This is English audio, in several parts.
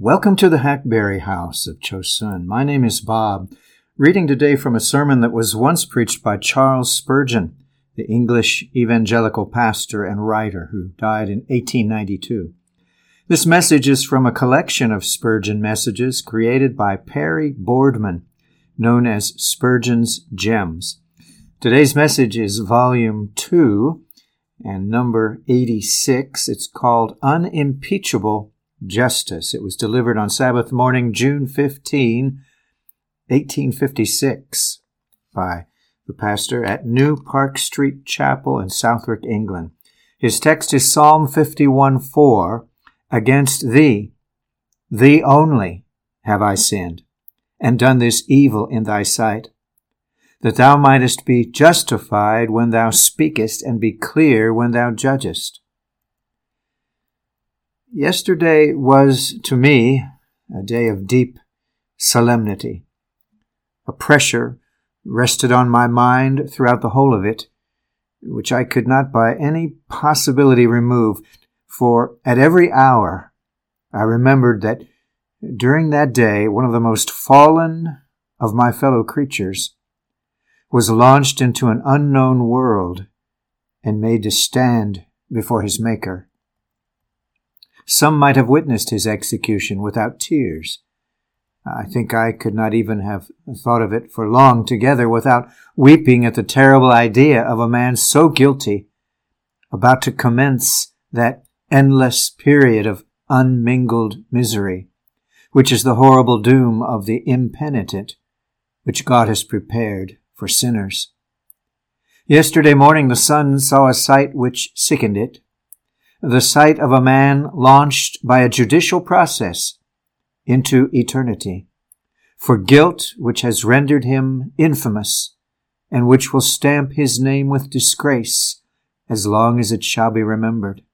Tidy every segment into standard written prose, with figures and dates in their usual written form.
Welcome to the Hackberry House of Chosun. My name is Bob, reading today from a sermon that was once preached by Charles Spurgeon, the English evangelical pastor and writer who died in 1892. This message is from a collection of Spurgeon messages created by Perry Boardman, known as Spurgeon's Gems. Today's message is Volume 2 and number 86. It's called Unimpeachable Justice. It was delivered on Sabbath morning, June 15, 1856, by the pastor at New Park Street Chapel in Southwark, England. His text is Psalm 51:4, Against thee, thee only, have I sinned, and done this evil in thy sight, that thou mightest be justified when thou speakest, and be clear when thou judgest. Yesterday was, to me, a day of deep solemnity. A pressure rested on my mind throughout the whole of it, which I could not by any possibility remove, for at every hour I remembered that during that day one of the most fallen of my fellow creatures was launched into an unknown world and made to stand before his Maker. Some might have witnessed his execution without tears. I think I could not even have thought of it for long together without weeping at the terrible idea of a man so guilty about to commence that endless period of unmingled misery, which is the horrible doom of the impenitent, which God has prepared for sinners. Yesterday morning the sun saw a sight which sickened it, the sight of a man launched by a judicial process into eternity, for guilt which has rendered him infamous, and which will stamp his name with disgrace as long as it shall be remembered.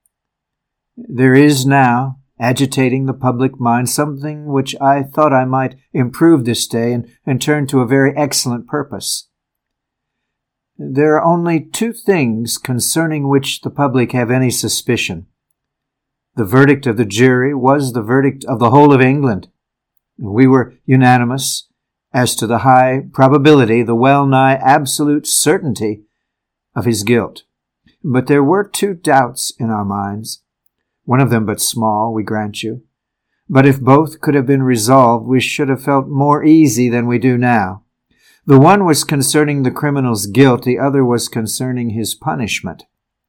There is now agitating the public mind something which I thought I might improve this day and turn to a very excellent purpose. There are only two things concerning which the public have any suspicion. The verdict of the jury was the verdict of the whole of England. We were unanimous as to the high probability, the well-nigh absolute certainty of his guilt. But there were two doubts in our minds, one of them but small, we grant you. But if both could have been resolved, we should have felt more easy than we do now. The one was concerning the criminal's guilt, the other was concerning his punishment.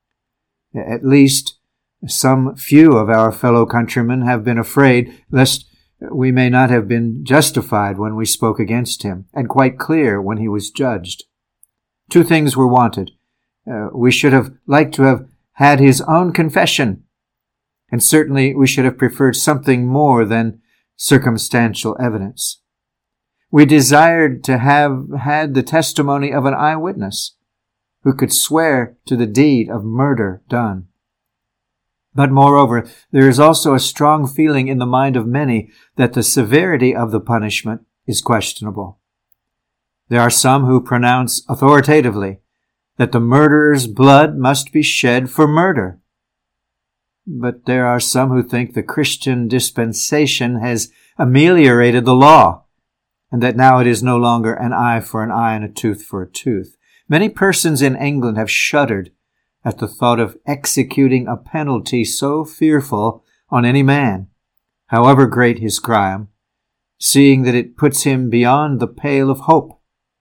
At least some few of our fellow countrymen have been afraid lest we may not have been justified when we spoke against him, and quite clear when he was judged. Two things were wanted. We should have liked to have had his own confession, and certainly we should have preferred something more than circumstantial evidence. We desired to have had the testimony of an eyewitness who could swear to the deed of murder done. But moreover, there is also a strong feeling in the mind of many that the severity of the punishment is questionable. There are some who pronounce authoritatively that the murderer's blood must be shed for murder. But there are some who think the Christian dispensation has ameliorated the law, and that now it is no longer an eye for an eye and a tooth for a tooth. Many persons in England have shuddered at the thought of executing a penalty so fearful on any man, however great his crime, seeing that it puts him beyond the pale of hope.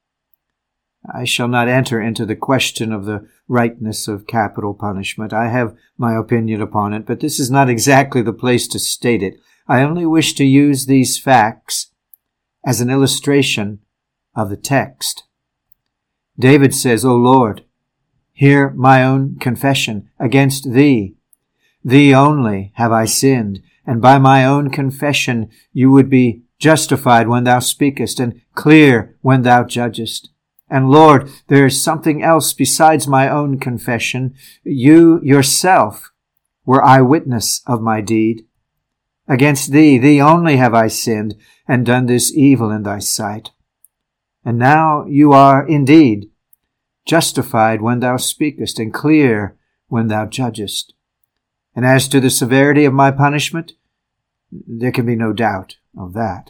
I shall not enter into the question of the rightness of capital punishment. I have my opinion upon it, but this is not exactly the place to state it. I only wish to use these facts as an illustration of the text. David says, O Lord, hear my own confession. Against thee, thee only, have I sinned, and by my own confession you would be justified when thou speakest, and clear when thou judgest. And Lord, there is something else besides my own confession. You yourself were eyewitness of my deed. Against thee, thee only have I sinned, and done this evil in thy sight. And now you are indeed justified when thou speakest, and clear when thou judgest. And as to the severity of my punishment, There can be no doubt of that.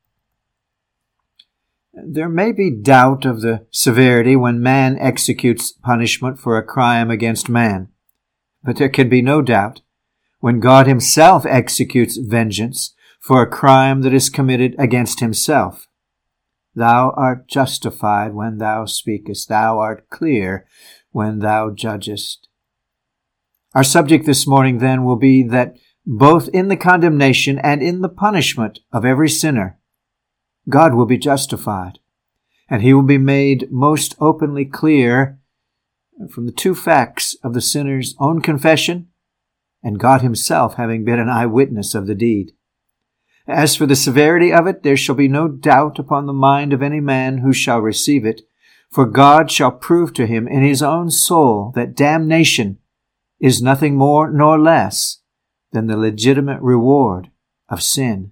There may be doubt of the severity when man executes punishment for a crime against man, but there can be no doubt when God himself executes vengeance for a crime that is committed against himself. Thou art justified when thou speakest. Thou art clear when thou judgest. Our subject this morning then will be that both in the condemnation and in the punishment of every sinner, God will be justified, and he will be made most openly clear from the two facts of the sinner's own confession and God himself having been an eyewitness of the deed. As for the severity of it, there shall be no doubt upon the mind of any man who shall receive it, for God shall prove to him in his own soul that damnation is nothing more nor less than the legitimate reward of sin.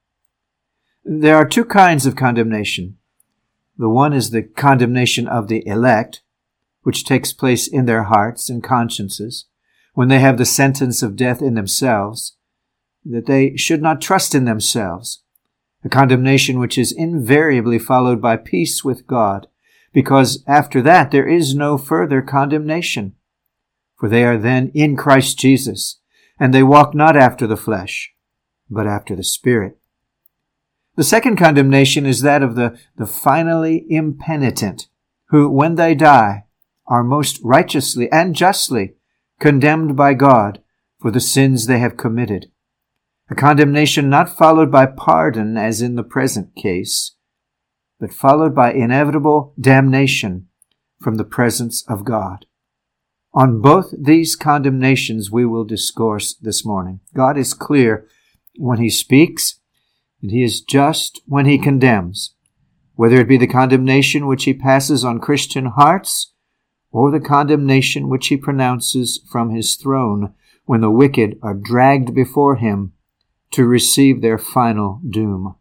There are two kinds of condemnation. The one is the condemnation of the elect, which takes place in their hearts and consciences, when they have the sentence of death in themselves, that they should not trust in themselves, a condemnation which is invariably followed by peace with God, because after that there is no further condemnation, for they are then in Christ Jesus, and they walk not after the flesh, but after the Spirit. The second condemnation is that of the finally impenitent, who, when they die, are most righteously and justly condemned by God for the sins they have committed. A condemnation not followed by pardon as in the present case, but followed by inevitable damnation from the presence of God. On both these condemnations we will discourse this morning. God is clear when he speaks, and he is just when he condemns, whether it be the condemnation which he passes on Christian hearts or the condemnation which he pronounces from his throne when the wicked are dragged before him to receive their final doom.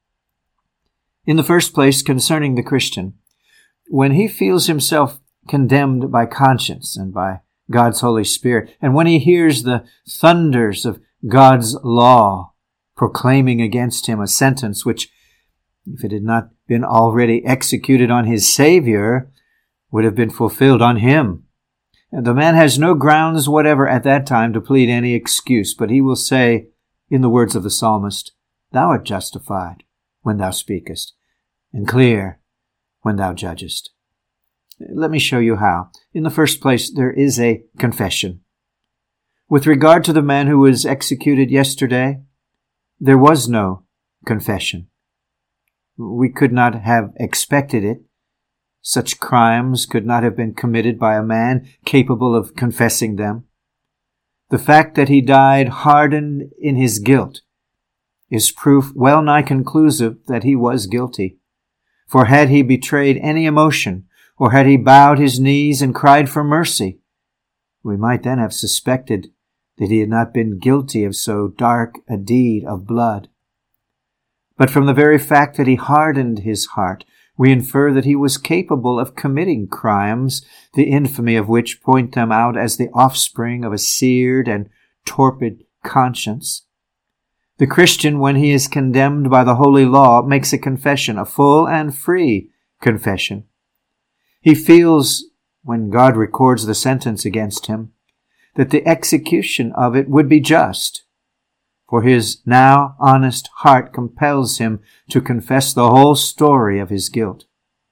In the first place, concerning the Christian, when he feels himself condemned by conscience and by God's Holy Spirit, and when he hears the thunders of God's law proclaiming against him a sentence which, if it had not been already executed on his Savior, would have been fulfilled on him. And the man has no grounds whatever at that time to plead any excuse, but he will say, in the words of the psalmist, Thou art justified when thou speakest, and clear when thou judgest. Let me show you how. In the first place, there is a confession. With regard to the man who was executed yesterday, there was no confession. We could not have expected it. Such crimes could not have been committed by a man capable of confessing them. The fact that he died hardened in his guilt is proof well nigh conclusive that he was guilty. For had he betrayed any emotion, or had he bowed his knees and cried for mercy, we might then have suspected that he had not been guilty of so dark a deed of blood. But from the very fact that he hardened his heart, we infer that he was capable of committing crimes, the infamy of which point them out as the offspring of a seared and torpid conscience. The Christian, when he is condemned by the holy law, makes a confession, a full and free confession. He feels, when God records the sentence against him, that the execution of it would be just, for his now honest heart compels him to confess the whole story of his guilt.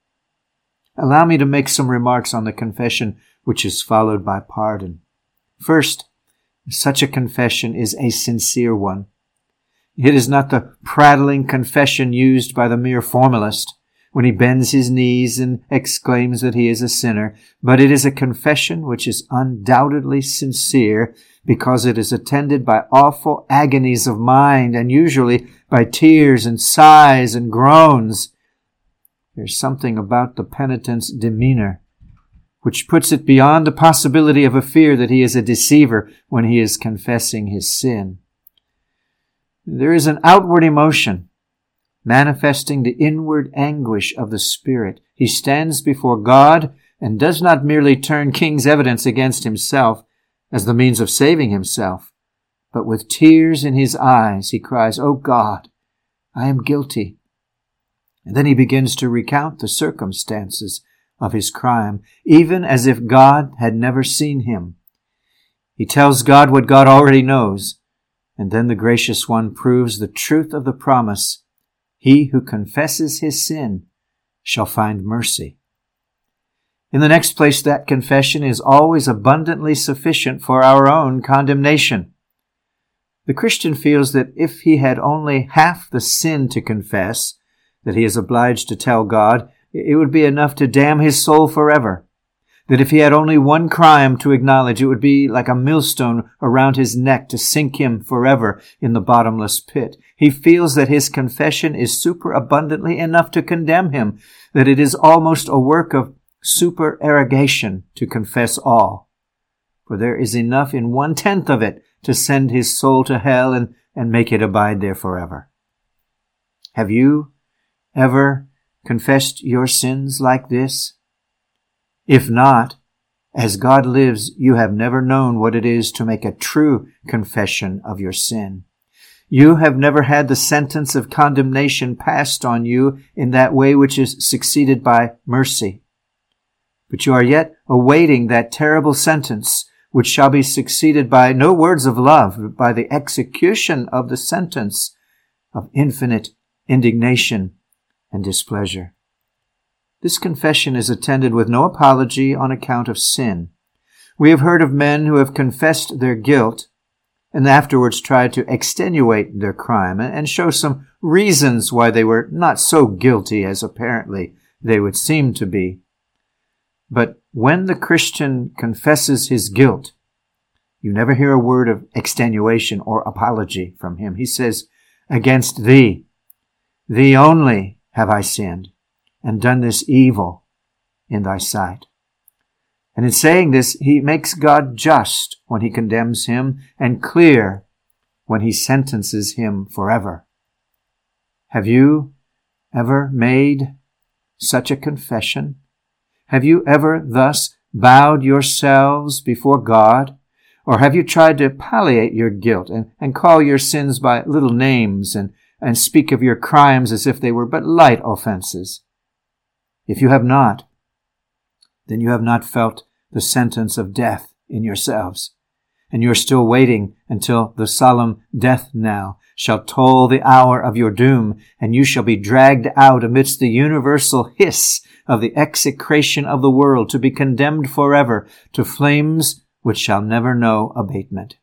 Allow me to make some remarks on the confession which is followed by pardon. First, such a confession is a sincere one. It is not the prattling confession used by the mere formalist when he bends his knees and exclaims that he is a sinner, but it is a confession which is undoubtedly sincere because it is attended by awful agonies of mind and usually by tears and sighs and groans. There's something about the penitent's demeanor which puts it beyond the possibility of a fear that he is a deceiver when he is confessing his sin. There is an outward emotion manifesting the inward anguish of the spirit. He stands before God and does not merely turn king's evidence against himself as the means of saving himself, but with tears in his eyes he cries, "O God, I am guilty." And then he begins to recount the circumstances of his crime, even as if God had never seen him. He tells God what God already knows, and then the Gracious One proves the truth of the promise, "He who confesses his sin shall find mercy." In the next place, that confession is always abundantly sufficient for our own condemnation. The Christian feels that if he had only half the sin to confess that he is obliged to tell God, it would be enough to damn his soul forever. That if he had only one crime to acknowledge, it would be like a millstone around his neck to sink him forever in the bottomless pit. He feels that his confession is superabundantly enough to condemn him, that it is almost a work of supererogation to confess all. For there is enough in 1/10 of it to send his soul to hell and make it abide there forever. Have you ever confessed your sins like this? If not, as God lives, you have never known what it is to make a true confession of your sin. You have never had the sentence of condemnation passed on you in that way which is succeeded by mercy. But you are yet awaiting that terrible sentence, which shall be succeeded by no words of love, but by the execution of the sentence of infinite indignation and displeasure. This confession is attended with no apology on account of sin. We have heard of men who have confessed their guilt and afterwards tried to extenuate their crime and show some reasons why they were not so guilty as apparently they would seem to be. But when the Christian confesses his guilt, you never hear a word of extenuation or apology from him. He says, "Against thee only have I sinned, and done this evil in thy sight." And in saying this, he makes God just when he condemns him and clear when he sentences him forever. Have you ever made such a confession? Have you ever thus bowed yourselves before God? Or have you tried to palliate your guilt and call your sins by little names and speak of your crimes as if they were but light offenses? If you have not, then you have not felt the sentence of death in yourselves, and you are still waiting until the solemn death knell shall toll the hour of your doom, and you shall be dragged out amidst the universal hiss of the execration of the world, to be condemned forever to flames which shall never know abatement.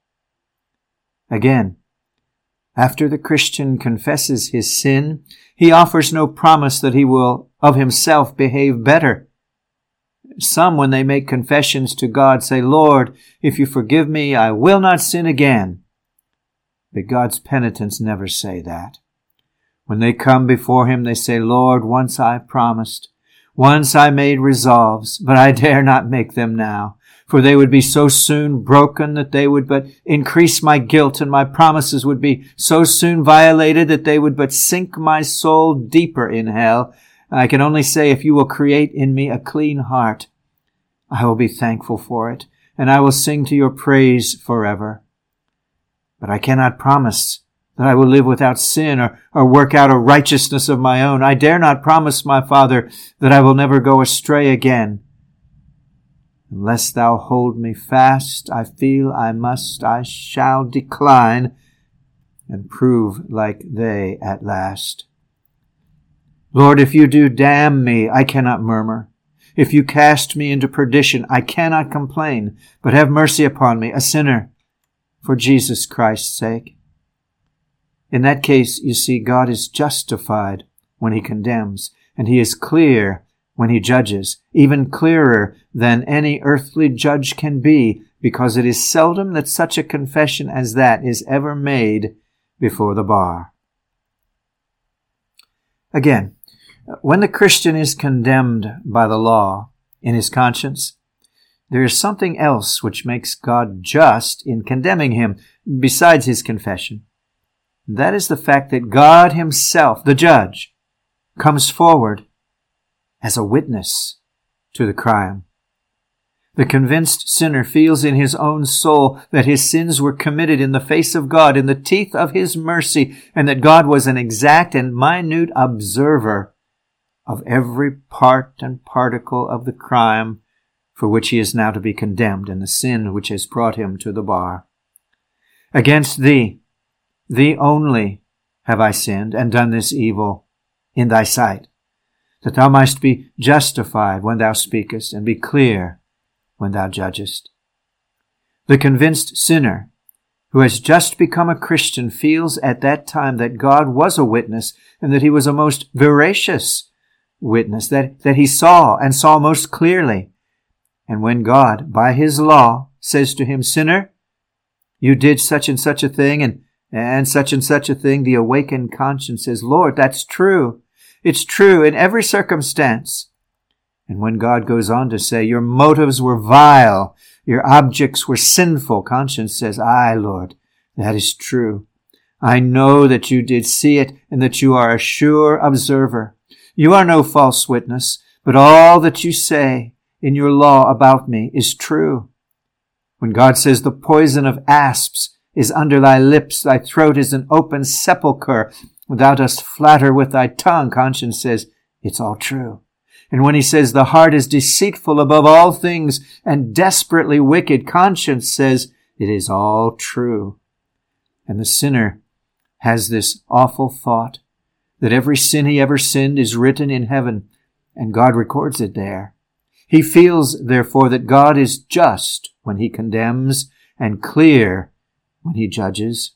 Again, after the Christian confesses his sin, he offers no promise that he will of himself behave better. Some, when they make confessions to God, say, "Lord, if you forgive me, I will not sin again." But God's penitents never say that. When they come before him, they say, "Lord, once I promised, once I made resolves, but I dare not make them now, for they would be so soon broken that they would but increase my guilt, and my promises would be so soon violated that they would but sink my soul deeper in hell. I can only say, if you will create in me a clean heart, I will be thankful for it, and I will sing to your praise forever. But I cannot promise that I will live without sin or work out a righteousness of my own. I dare not promise, my Father, that I will never go astray again. Unless thou hold me fast, I feel I shall decline and prove like they at last. Lord, if you do damn me, I cannot murmur. If you cast me into perdition, I cannot complain, but have mercy upon me, a sinner, for Jesus Christ's sake. In that case, you see, God is justified when he condemns, and he is clear when he judges, even clearer than any earthly judge can be, because it is seldom that such a confession as that is ever made before the bar. Again, when the Christian is condemned by the law in his conscience, there is something else which makes God just in condemning him besides his confession. That is the fact that God himself, the judge, comes forward as a witness to the crime. The convinced sinner feels in his own soul that his sins were committed in the face of God, in the teeth of his mercy, and that God was an exact and minute observer of every part and particle of the crime for which he is now to be condemned, and the sin which has brought him to the bar. Against thee only, have I sinned and done this evil in thy sight, that thou mightst be justified when thou speakest, and be clear when thou judgest. The convinced sinner who has just become a Christian feels at that time that God was a witness, and that he was a most veracious witness, that he saw and saw most clearly. And when God, by his law, says to him, "Sinner, you did such and such a thing, and such a thing," the awakened conscience says, "Lord, that's true. It's true in every circumstance." And when God goes on to say, "Your motives were vile, your objects were sinful," conscience says, "Aye, Lord, that is true. I know that you did see it, and that you are a sure observer. You are no false witness, but all that you say in your law about me is true." When God says, "The poison of asps is under thy lips, thy throat is an open sepulchre, thou dost flatter with thy tongue," conscience says, "It's all true." And when he says, "The heart is deceitful above all things and desperately wicked," conscience says, "It is all true." And the sinner has this awful thought that every sin he ever sinned is written in heaven, and God records it there. He feels, therefore, that God is just when he condemns and clear when he judges.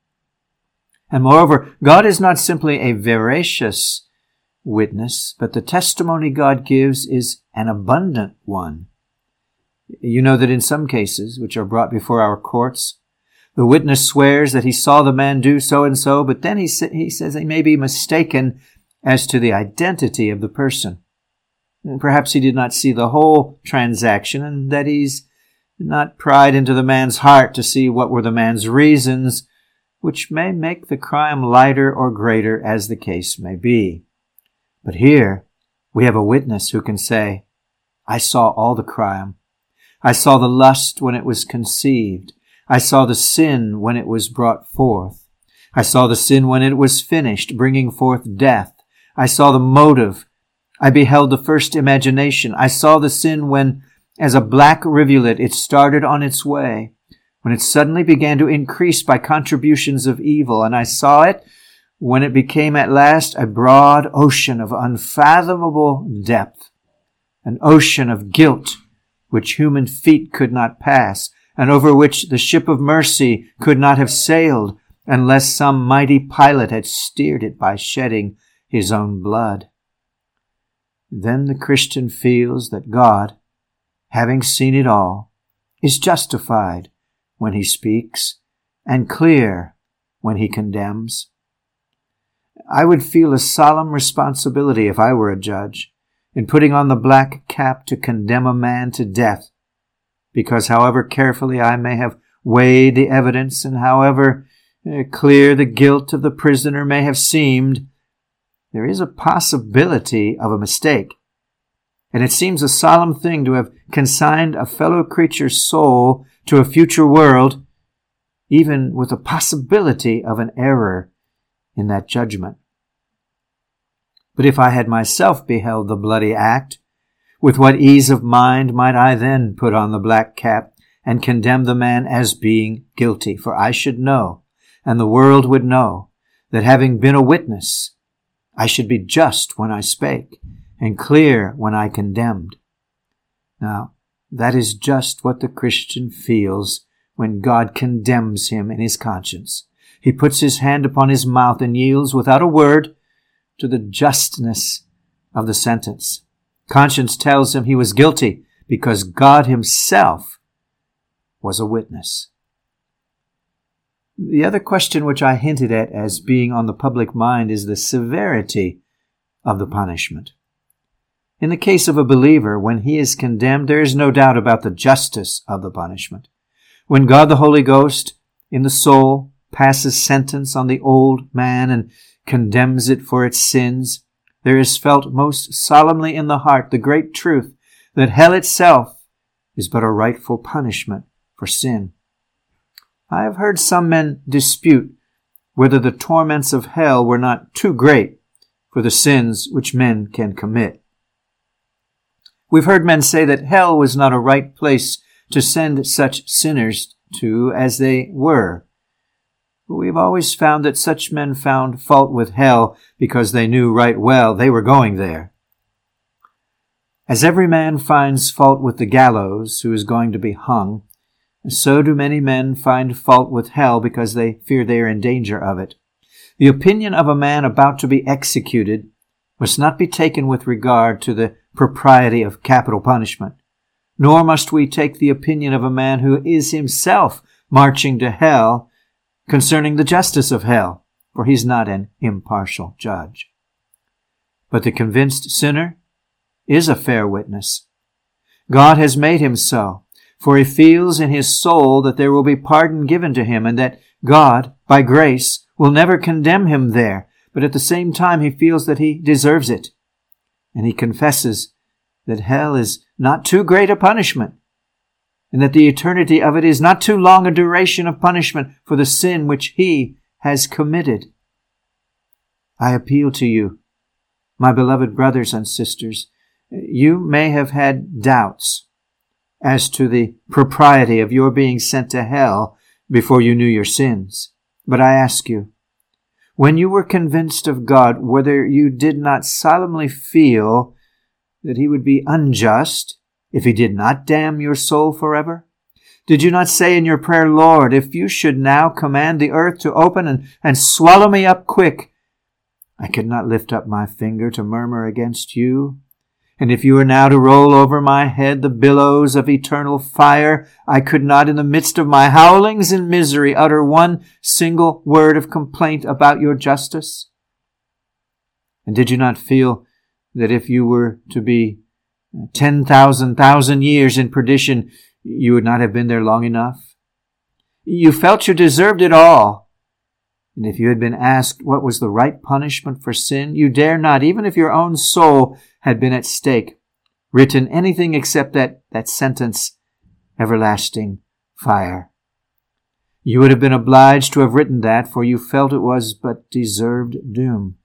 And moreover, God is not simply a veracious witness, but the testimony God gives is an abundant one. You know that in some cases, which are brought before our courts, the witness swears that he saw the man do so and so, but then he says he may be mistaken as to the identity of the person. Perhaps he did not see the whole transaction, and that he's not pried into the man's heart to see what were the man's reasons, which may make the crime lighter or greater as the case may be. But here we have a witness who can say, "I saw all the crime. I saw the lust when it was conceived. I saw the sin when it was brought forth. I saw the sin when it was finished, bringing forth death. I saw the motive. I beheld the first imagination. I saw the sin when, as a black rivulet, it started on its way, when it suddenly began to increase by contributions of evil. And I saw it when it became at last a broad ocean of unfathomable depth, an ocean of guilt which human feet could not pass, and over which the ship of mercy could not have sailed unless some mighty pilot had steered it by shedding his own blood." Then the Christian feels that God, having seen it all, is justified when he speaks and clear when he condemns. I would feel a solemn responsibility if I were a judge in putting on the black cap to condemn a man to death, because however carefully I may have weighed the evidence and however clear the guilt of the prisoner may have seemed, there is a possibility of a mistake. And it seems a solemn thing to have consigned a fellow creature's soul to a future world, even with a possibility of an error in that judgment. But if I had myself beheld the bloody act, with what ease of mind might I then put on the black cap and condemn the man as being guilty? For I should know, and the world would know, that having been a witness, I should be just when I spake, and clear when I condemned. Now, that is just what the Christian feels when God condemns him in his conscience. He puts his hand upon his mouth and yields without a word to the justness of the sentence. Conscience tells him he was guilty because God himself was a witness. The other question which I hinted at as being on the public mind is the severity of the punishment. In the case of a believer, when he is condemned, there is no doubt about the justice of the punishment. When God the Holy Ghost in the soul passes sentence on the old man and condemns it for its sins, there is felt most solemnly in the heart the great truth that hell itself is but a rightful punishment for sin. I have heard some men dispute whether the torments of hell were not too great for the sins which men can commit. We've heard men say that hell was not a right place to send such sinners to as they were. But we've always found that such men found fault with hell because they knew right well they were going there. As every man finds fault with the gallows who is going to be hung, so do many men find fault with hell because they fear they are in danger of it. The opinion of a man about to be executed must not be taken with regard to the propriety of capital punishment, nor must we take the opinion of a man who is himself marching to hell concerning the justice of hell, for he is not an impartial judge. But the convinced sinner is a fair witness. God has made him so, for he feels in his soul that there will be pardon given to him, and that God, by grace, will never condemn him there, but at the same time he feels that he deserves it. And he confesses that hell is not too great a punishment, and that the eternity of it is not too long a duration of punishment for the sin which he has committed. I appeal to you, my beloved brothers and sisters. You may have had doubts as to the propriety of your being sent to hell before you knew your sins. But I ask you, when you were convinced of God, whether you did not solemnly feel that he would be unjust if he did not damn your soul forever? Did you not say in your prayer, Lord, if you should now command the earth to open and swallow me up quick, I could not lift up my finger to murmur against you? And if you were now to roll over my head the billows of eternal fire, I could not in the midst of my howlings and misery utter one single word of complaint about your justice? And did you not feel that if you were to be 10,000 years in perdition, you would not have been there long enough? You felt you deserved it all. And if you had been asked what was the right punishment for sin, you dare not, even if your own soul had been at stake, written anything except that sentence, everlasting fire. You would have been obliged to have written that, for you felt it was but deserved doom.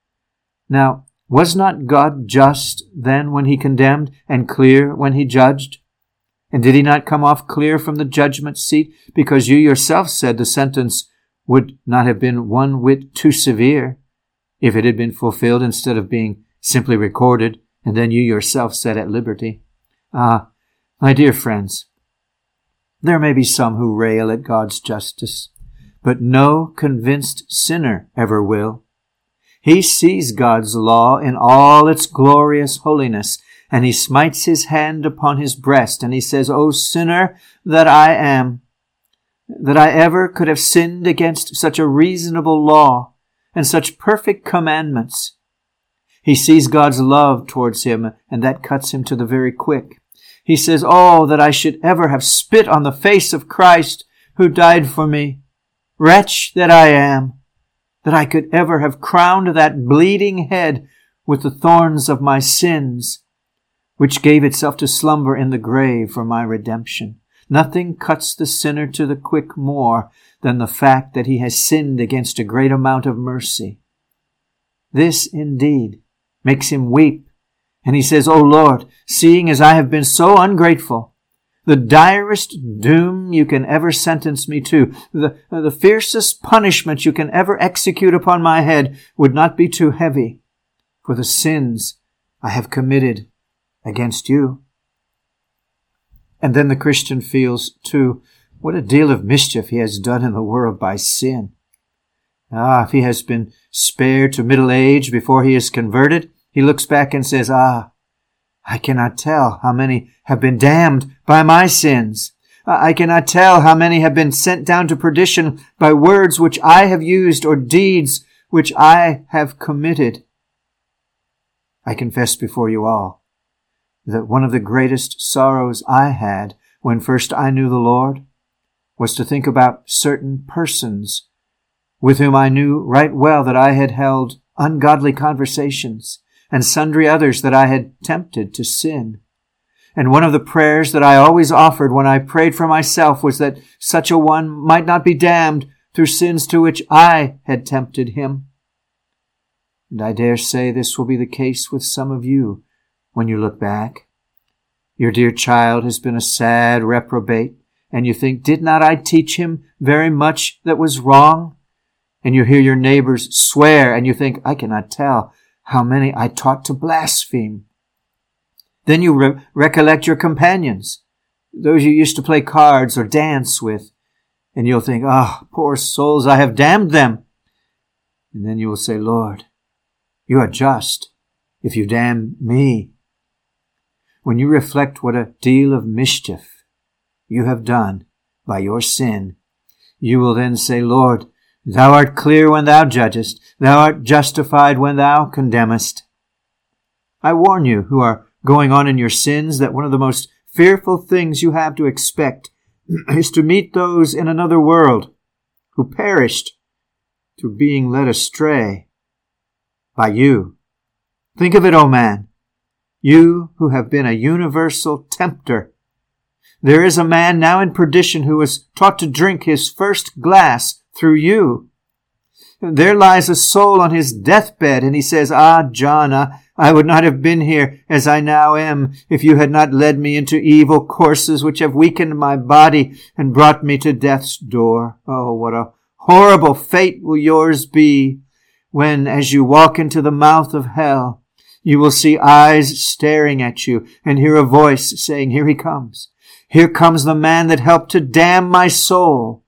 Now, was not God just then when he condemned, and clear when he judged? And did he not come off clear from the judgment seat, because you yourself said the sentence would not have been one whit too severe if it had been fulfilled instead of being simply recorded, and then you yourself set at liberty? Ah, my dear friends, there may be some who rail at God's justice, but no convinced sinner ever will. He sees God's law in all its glorious holiness, and he smites his hand upon his breast, and he says, O sinner that I am, that I ever could have sinned against such a reasonable law and such perfect commandments. He sees God's love towards him, and that cuts him to the very quick. He says, Oh, that I should ever have spit on the face of Christ who died for me. Wretch that I am, that I could ever have crowned that bleeding head with the thorns of my sins, which gave itself to slumber in the grave for my redemption. Nothing cuts the sinner to the quick more than the fact that he has sinned against a great amount of mercy. This, indeed, makes him weep. And he says, O Lord, seeing as I have been so ungrateful, the direst doom you can ever sentence me to, the fiercest punishment you can ever execute upon my head would not be too heavy for the sins I have committed against you. And then the Christian feels, too, what a deal of mischief he has done in the world by sin. If he has been spared to middle age before he is converted, he looks back and says, I cannot tell how many have been damned by my sins. I cannot tell how many have been sent down to perdition by words which I have used or deeds which I have committed. I confess before you all that one of the greatest sorrows I had when first I knew the Lord was to think about certain persons with whom I knew right well that I had held ungodly conversations, and sundry others that I had tempted to sin. And one of the prayers that I always offered when I prayed for myself was that such a one might not be damned through sins to which I had tempted him. And I dare say this will be the case with some of you when you look back. Your dear child has been a sad reprobate, and you think, did not I teach him very much that was wrong? And you hear your neighbors swear, and you think, I cannot tell how many I taught to blaspheme. Then you recollect your companions, those you used to play cards or dance with, and you'll think, poor souls, I have damned them. And then you will say, Lord, you are just if you damn me. When you reflect what a deal of mischief you have done by your sin, you will then say, Lord, thou art clear when thou judgest, thou art justified when thou condemnest. I warn you who are going on in your sins that one of the most fearful things you have to expect is to meet those in another world who perished through being led astray by you. Think of it, O man, you who have been a universal tempter. There is a man now in perdition who was taught to drink his first glass through you. There lies a soul on his deathbed, and he says, John, I would not have been here as I now am if you had not led me into evil courses which have weakened my body and brought me to death's door. Oh, what a horrible fate will yours be when, as you walk into the mouth of hell, you will see eyes staring at you and hear a voice saying, here he comes. Here comes the man that helped to damn my soul.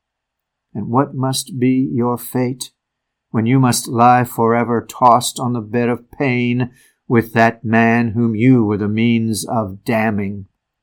And what must be your fate when you must lie forever tossed on the bed of pain with that man whom you were the means of damning?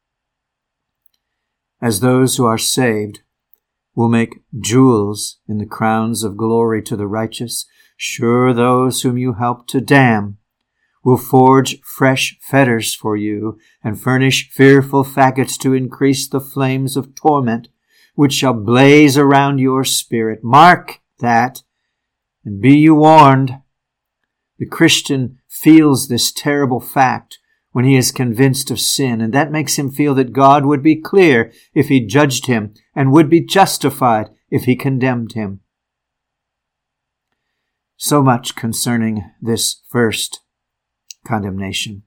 As those who are saved will make jewels in the crowns of glory to the righteous, sure those whom you help to damn will forge fresh fetters for you and furnish fearful faggots to increase the flames of torment which shall blaze around your spirit. Mark that, and be you warned. The Christian feels this terrible fact when he is convinced of sin, and that makes him feel that God would be clear if he judged him and would be justified if he condemned him. So much concerning this first condemnation.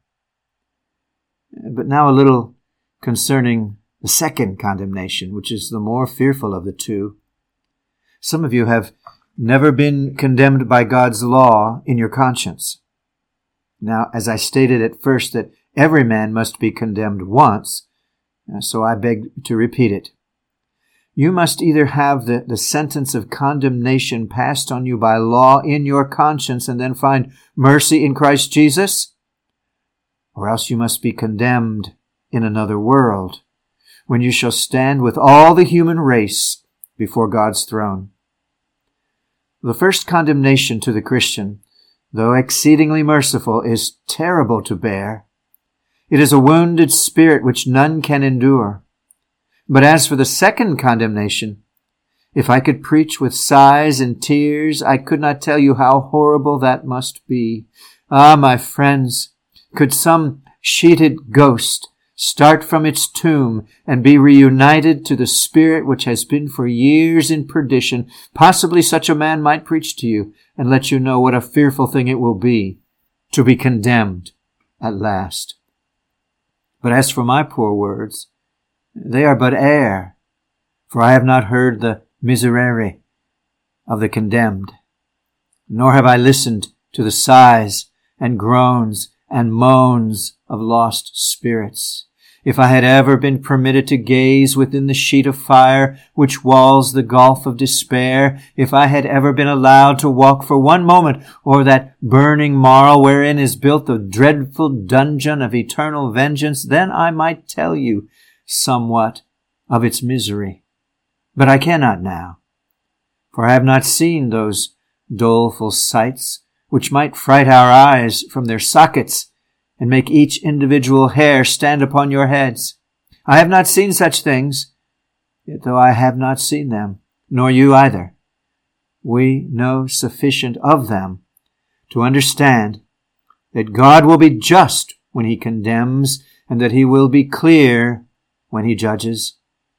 But now a little concerning the second condemnation, which is the more fearful of the two. Some of you have never been condemned by God's law in your conscience. Now, as I stated at first that every man must be condemned once, so I beg to repeat it. You must either have the sentence of condemnation passed on you by law in your conscience and then find mercy in Christ Jesus, or else you must be condemned in another world, when you shall stand with all the human race before God's throne. The first condemnation to the Christian, though exceedingly merciful, is terrible to bear. It is a wounded spirit which none can endure. But as for the second condemnation, if I could preach with sighs and tears, I could not tell you how horrible that must be. My friends, could some sheeted ghost start from its tomb and be reunited to the spirit which has been for years in perdition, possibly such a man might preach to you and let you know what a fearful thing it will be to be condemned at last. But as for my poor words, they are but air, for I have not heard the miserere of the condemned, nor have I listened to the sighs and groans and moans of lost spirits. If I had ever been permitted to gaze within the sheet of fire which walls the gulf of despair, if I had ever been allowed to walk for one moment o'er that burning marl wherein is built the dreadful dungeon of eternal vengeance, then I might tell you somewhat of its misery. But I cannot now, for I have not seen those doleful sights which might fright our eyes from their sockets and make each individual hair stand upon your heads. I have not seen such things, yet though I have not seen them, nor you either, we know sufficient of them to understand that God will be just when he condemns, and that he will be clear when he judges.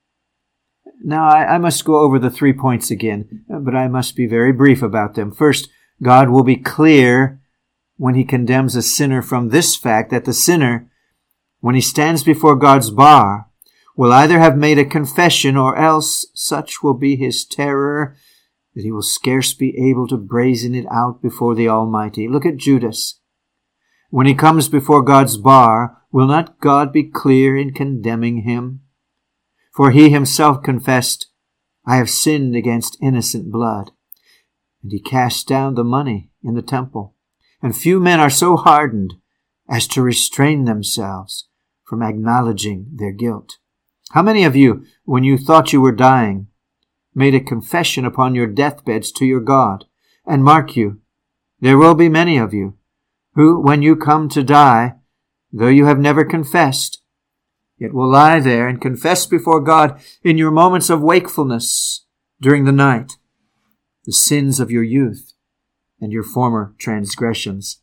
Now, I must go over the 3 points again, but I must be very brief about them. First, God will be clear when he condemns a sinner from this fact that the sinner, when he stands before God's bar, will either have made a confession, or else such will be his terror that he will scarce be able to brazen it out before the Almighty. Look at Judas. When he comes before God's bar, will not God be clear in condemning him? For he himself confessed, I have sinned against innocent blood. And he cast down the money in the temple. And few men are so hardened as to restrain themselves from acknowledging their guilt. How many of you, when you thought you were dying, made a confession upon your deathbeds to your God? And mark you, there will be many of you who, when you come to die, though you have never confessed, yet will lie there and confess before God in your moments of wakefulness during the night the sins of your youth and your former transgressions.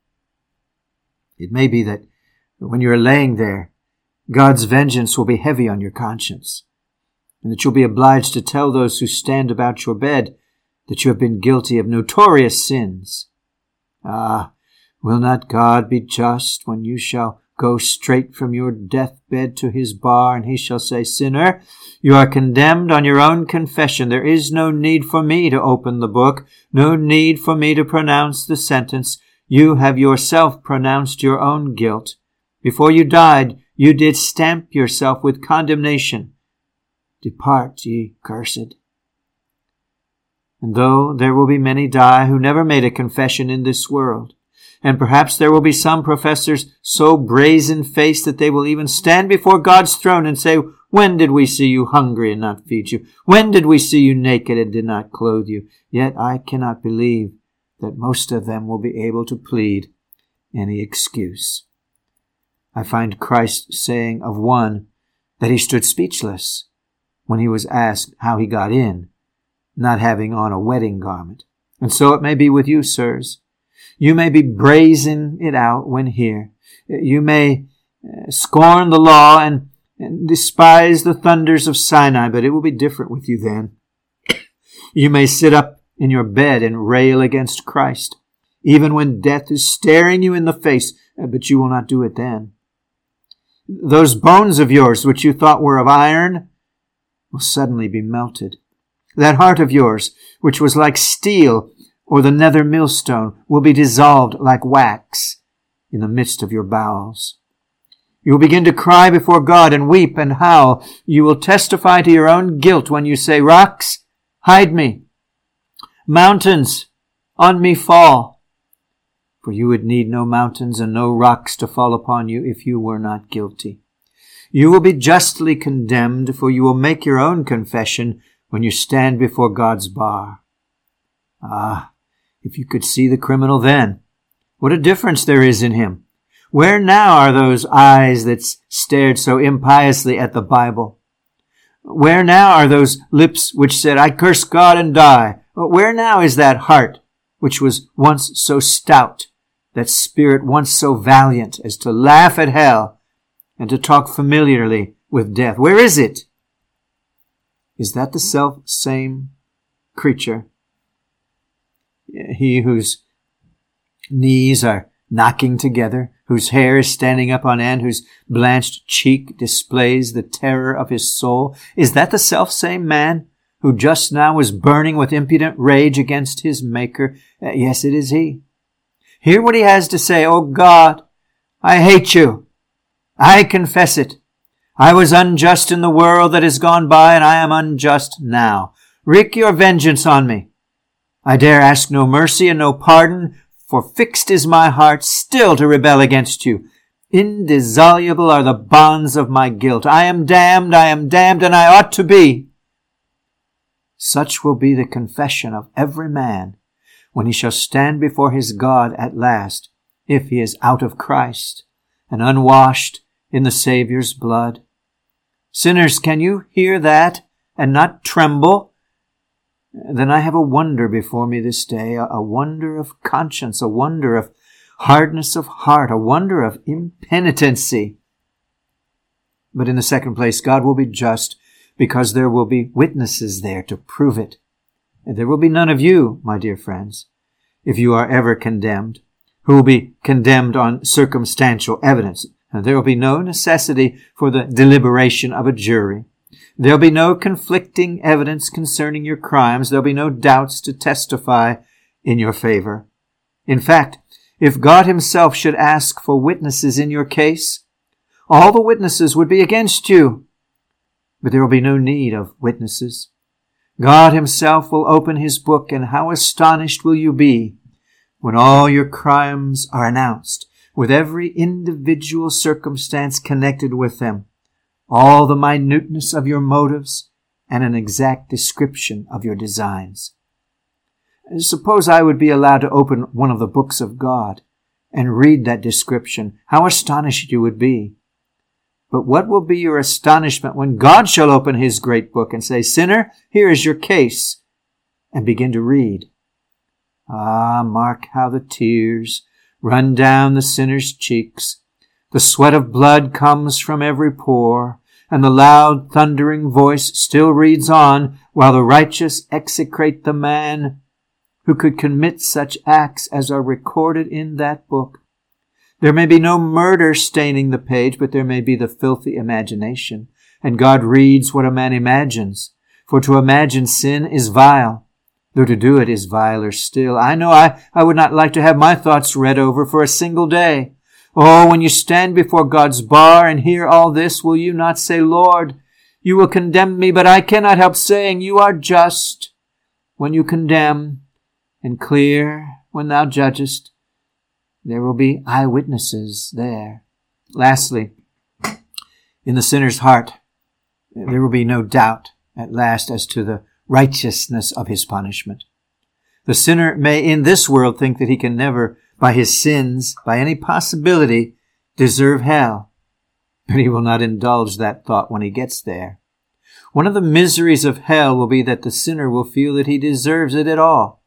It may be that when you are laying there, God's vengeance will be heavy on your conscience, and that you'll be obliged to tell those who stand about your bed that you have been guilty of notorious sins. Ah, will not God be just when you shall go straight from your deathbed to his bar, and he shall say, Sinner, you are condemned on your own confession. There is no need for me to open the book, no need for me to pronounce the sentence. You have yourself pronounced your own guilt. Before you died, you did stamp yourself with condemnation. Depart, ye cursed. And though there will be many die who never made a confession in this world, and perhaps there will be some professors so brazen-faced that they will even stand before God's throne and say, When did we see you hungry and not feed you? When did we see you naked and did not clothe you? Yet I cannot believe that most of them will be able to plead any excuse. I find Christ saying of one that he stood speechless when he was asked how he got in, not having on a wedding garment. And so it may be with you, sirs. You may be brazen it out when here. You may scorn the law and despise the thunders of Sinai, but it will be different with you then. You may sit up in your bed and rail against Christ, even when death is staring you in the face, but you will not do it then. Those bones of yours, which you thought were of iron, will suddenly be melted. That heart of yours, which was like steel or the nether millstone, will be dissolved like wax in the midst of your bowels. You will begin to cry before God and weep and howl. You will testify to your own guilt when you say, Rocks, hide me. Mountains, on me fall. For you would need no mountains and no rocks to fall upon you if you were not guilty. You will be justly condemned, for you will make your own confession when you stand before God's bar. Ah, if you could see the criminal then, what a difference there is in him. Where now are those eyes that stared so impiously at the Bible? Where now are those lips which said, I curse God and die? Where now is that heart which was once so stout, that spirit once so valiant as to laugh at hell and to talk familiarly with death? Where is it? Is that the self-same creature? He whose knees are knocking together, whose hair is standing up on end, whose blanched cheek displays the terror of his soul? Is that the self-same man who just now was burning with impudent rage against his Maker? Yes, it is he. Hear what he has to say. Oh God, I hate you. I confess it. I was unjust in the world that has gone by, and I am unjust now. Wreak your vengeance on me. I dare ask no mercy and no pardon, for fixed is my heart still to rebel against you. Indissoluble are the bonds of my guilt. I am damned, and I ought to be. Such will be the confession of every man when he shall stand before his God at last, if he is out of Christ and unwashed in the Savior's blood. Sinners, can you hear that and not tremble? Then I have a wonder before me this day, a wonder of conscience, a wonder of hardness of heart, a wonder of impenitency. But in the second place, God will be just because there will be witnesses there to prove it. And there will be none of you, my dear friends, if you are ever condemned, who will be condemned on circumstantial evidence. And there will be no necessity for the deliberation of a jury. There will be no conflicting evidence concerning your crimes. There will be no doubts to testify in your favor. In fact, if God himself should ask for witnesses in your case, all the witnesses would be against you. But there will be no need of witnesses. God himself will open his book, and how astonished will you be when all your crimes are announced, with every individual circumstance connected with them, all the minuteness of your motives, and an exact description of your designs. Suppose I would be allowed to open one of the books of God and read that description. How astonished you would be. But what will be your astonishment when God shall open his great book and say, "Sinner, here is your case," and begin to read. Ah, mark how the tears run down the sinner's cheeks. The sweat of blood comes from every pore, and the loud thundering voice still reads on, while the righteous execrate the man who could commit such acts as are recorded in that book. There may be no murder staining the page, but there may be the filthy imagination. And God reads what a man imagines. For to imagine sin is vile, though to do it is viler still. I know I would not like to have my thoughts read over for a single day. Oh, when you stand before God's bar and hear all this, will you not say, "Lord, you will condemn me, but I cannot help saying you are just when you condemn, and clear when thou judgest"? There will be eyewitnesses there. Lastly, in the sinner's heart, there will be no doubt at last as to the righteousness of his punishment. The sinner may in this world think that he can never, by his sins, by any possibility, deserve hell. But he will not indulge that thought when he gets there. One of the miseries of hell will be that the sinner will feel that he deserves it at all.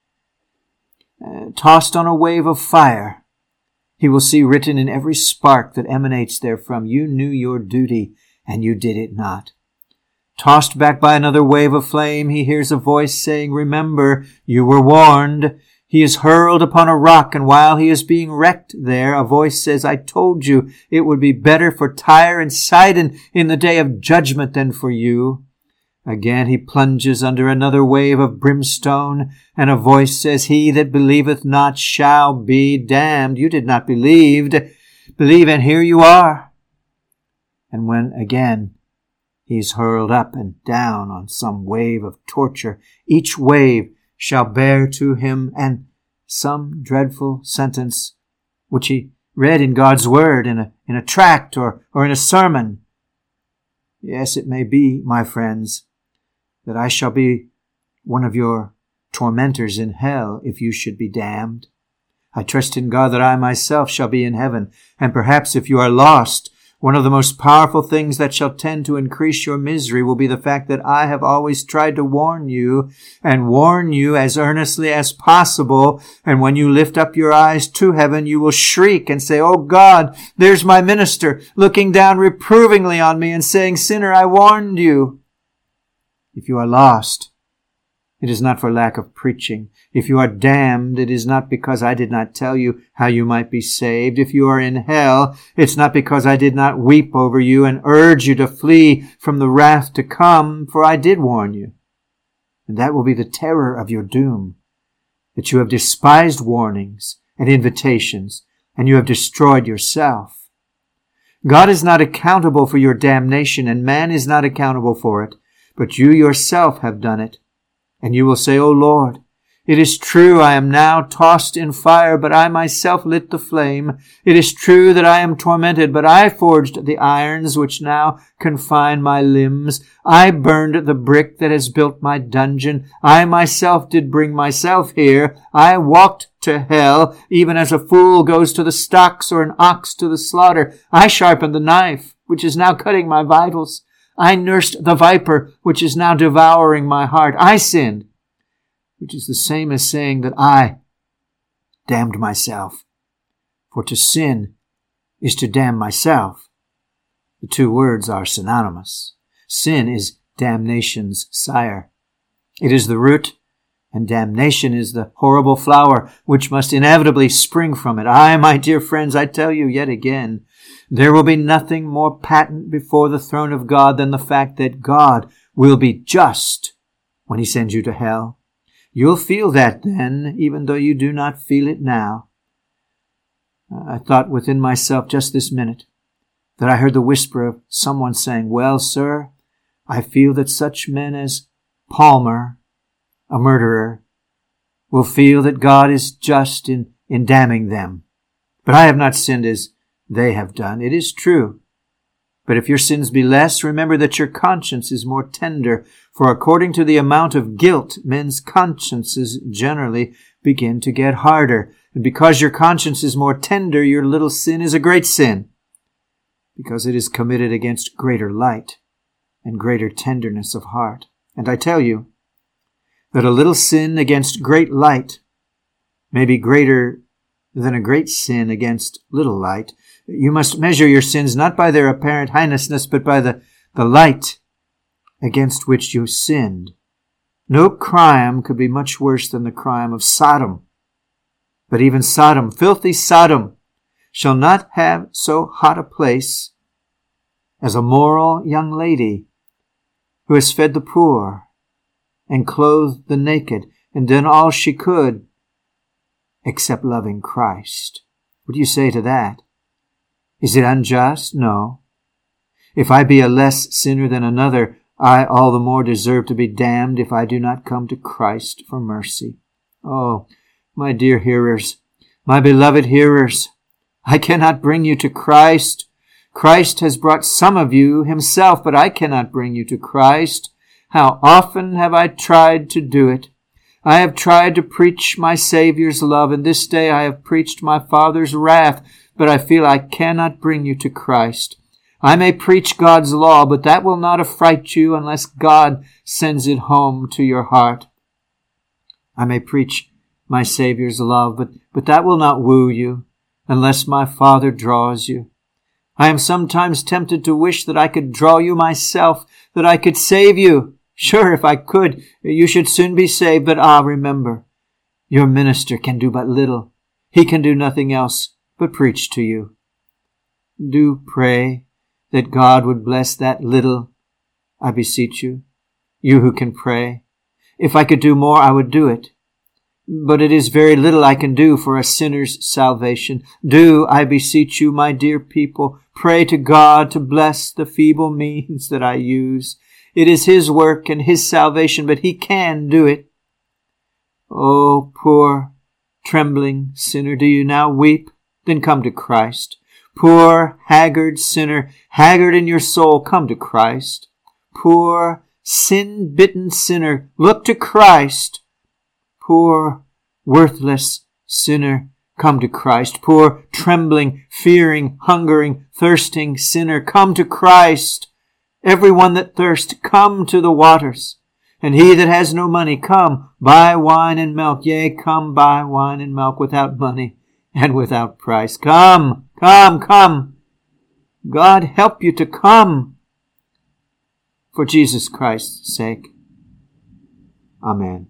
Tossed on a wave of fire, he will see written in every spark that emanates therefrom, "You knew your duty, and you did it not." Tossed back by another wave of flame, he hears a voice saying, "Remember, you were warned." He is hurled upon a rock, and while he is being wrecked there, a voice says, "I told you it would be better for Tyre and Sidon in the day of judgment than for you." Again he plunges under another wave of brimstone, and a voice says, "He that believeth not shall be damned." You did not believe, and here you are. And when again he's hurled up and down on some wave of torture, each wave shall bear to him and some dreadful sentence which he read in God's word, in a tract or in a sermon. Yes, it may be, my friends, that I shall be one of your tormentors in hell if you should be damned. I trust in God that I myself shall be in heaven, and perhaps if you are lost, one of the most powerful things that shall tend to increase your misery will be the fact that I have always tried to warn you, and warn you as earnestly as possible, and when you lift up your eyes to heaven, you will shriek and say, "Oh God, there's my minister, looking down reprovingly on me and saying, 'Sinner, I warned you.'" If you are lost, it is not for lack of preaching. If you are damned, it is not because I did not tell you how you might be saved. If you are in hell, it's not because I did not weep over you and urge you to flee from the wrath to come, for I did warn you. And that will be the terror of your doom, that you have despised warnings and invitations, and you have destroyed yourself. God is not accountable for your damnation, and man is not accountable for it, but you yourself have done it. And you will say, "O Lord, it is true I am now tossed in fire, but I myself lit the flame. It is true that I am tormented, but I forged the irons which now confine my limbs. I burned the brick that has built my dungeon. I myself did bring myself here. I walked to hell, even as a fool goes to the stocks or an ox to the slaughter. I sharpened the knife, which is now cutting my vitals. I nursed the viper, which is now devouring my heart. I sinned, which is the same as saying that I damned myself. For to sin is to damn myself. The two words are synonymous. Sin is damnation's sire. It is the root, and damnation is the horrible flower which must inevitably spring from it. Aye, my dear friends, I tell you yet again, there will be nothing more patent before the throne of God than the fact that God will be just when he sends you to hell. You'll feel that then, even though you do not feel it now. I thought within myself just this minute that I heard the whisper of someone saying, "Well, sir, I feel that such men as Palmer, a murderer, will feel that God is just in damning them. But I have not sinned as they have done. It is true. But if your sins be less, remember that your conscience is more tender, for according to the amount of guilt, men's consciences generally begin to get harder. And because your conscience is more tender, your little sin is a great sin, because it is committed against greater light and greater tenderness of heart. And I tell you that a little sin against great light may be greater than a great sin against little light. You must measure your sins not by their apparent heinousness, but by the light against which you sinned. No crime could be much worse than the crime of Sodom. But even Sodom, filthy Sodom, shall not have so hot a place as a moral young lady who has fed the poor and clothed the naked and done all she could except loving Christ. What do you say to that? Is it unjust? No. If I be a less sinner than another, I all the more deserve to be damned if I do not come to Christ for mercy. Oh, my dear hearers, my beloved hearers, I cannot bring you to Christ. Christ has brought some of you himself, but I cannot bring you to Christ. How often have I tried to do it? I have tried to preach my Savior's love, and this day I have preached my Father's wrath, but I feel I cannot bring you to Christ. I may preach God's law, but that will not affright you unless God sends it home to your heart. I may preach my Savior's love, but that will not woo you unless my Father draws you. I am sometimes tempted to wish that I could draw you myself, that I could save you. Sure, if I could, you should soon be saved, but remember, your minister can do but little. He can do nothing else but preach to you. Do pray that God would bless that little, I beseech you, you who can pray. If I could do more, I would do it. But it is very little I can do for a sinner's salvation. Do, I beseech you, my dear people, pray to God to bless the feeble means that I use. It is His work and His salvation, but He can do it. Oh, poor, trembling sinner, do you now weep? Then come to Christ. Poor, haggard sinner, haggard in your soul, come to Christ. Poor, sin-bitten sinner, look to Christ. Poor, worthless sinner, come to Christ. Poor, trembling, fearing, hungering, thirsting sinner, come to Christ. Everyone that thirsts, come to the waters. And he that has no money, come, buy wine and milk. Yea, come, buy wine and milk without money and without price. Come, come, come. God help you to come. For Jesus Christ's sake. Amen.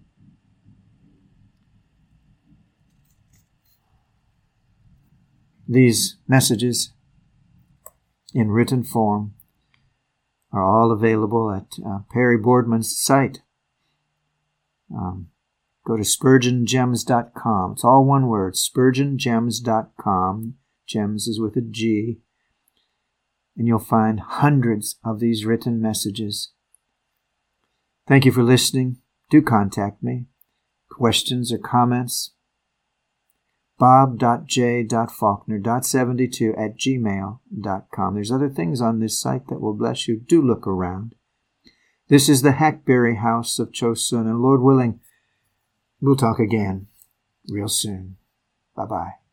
These messages in written form are all available at Perry Boardman's site. Go to SpurgeonGems.com. It's all one word, SpurgeonGems.com. Gems is with a G. And you'll find hundreds of these written messages. Thank you for listening. Do contact me. Questions or comments? bob.j.faulkner.72@gmail.com. There's other things on this site that will bless you. Do look around. This is the Hackberry House of Chosun, and Lord willing, we'll talk again real soon. Bye-bye.